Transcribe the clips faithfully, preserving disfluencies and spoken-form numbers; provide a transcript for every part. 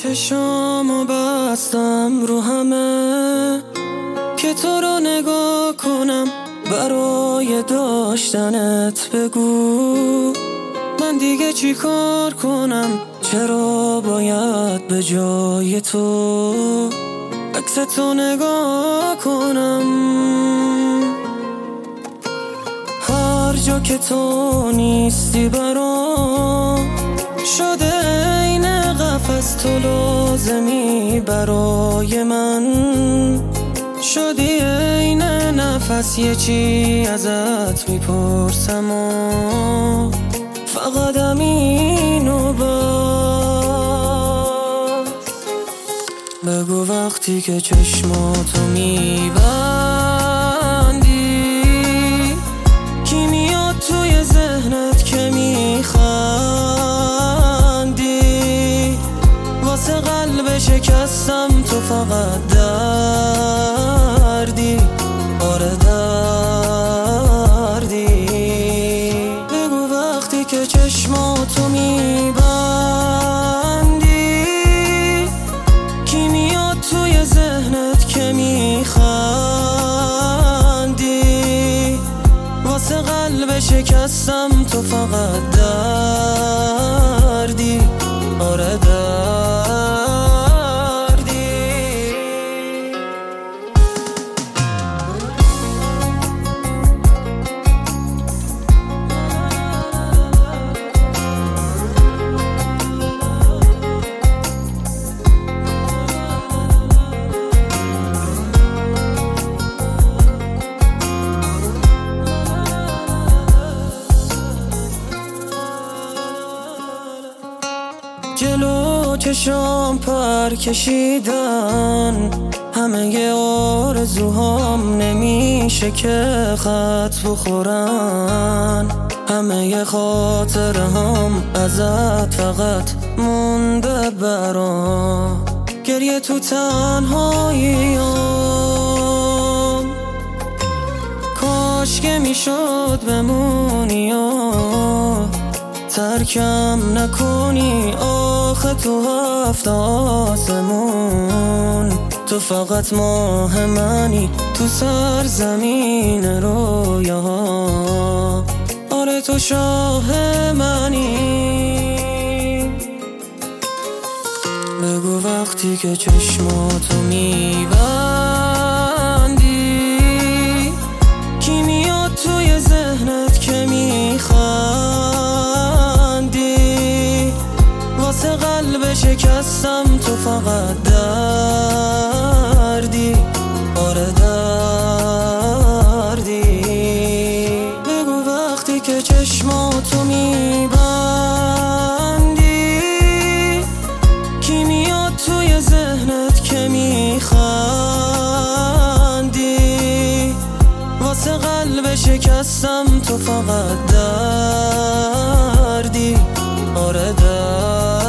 چشامو بستم رو همه که تو رو نگاه کنم، برای داشتنت بگو من دیگه چی کار کنم، چرا باید به جای تو عکس تو نگاه کنم. هر جا که تو نیستی برام شده این قفس، تو لازمی برای من شدی این نفس. یه چی ازت میپرسم و فقط همینو بس، بگو وقتی که چشماتو میبندی کی میاد توی ذهنت که میخندی، واسه قلب شکستم تو فقط دردی، آره دردی. بگو وقتی که چشماتو میبندی کی میاد توی ذهنت که میخندی، واسه قلب شکستم تو فقط دردی، آره دردی. جلو چشام پر کشیدن همه ی آرزوهام، نمیشه که خط بخورن همه ی خاطره هم ازت فقط مونده برام. گریه تو تنهاییام کاش که میشد بمونی و ترکم نکنی، آخه تو هفت آسمون تو فقط ماه منی، تو سرزمین رویاها آره تو شاه منی. بگو وقتی که چشماتو میبندی کی میاد توی ذهنت که میخندی، واسه قلب شکستم تو فقط دردی، آره دردی. بگو وقتی که چشماتو میبندی کی میاد توی ذهنت که میخندی، واسه قلب شکستم تو فقط دردی، آره دردی.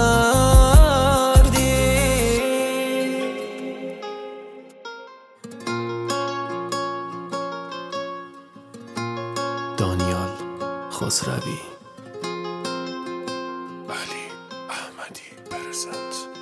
دانیال خسروی. علی احمدی برزنت.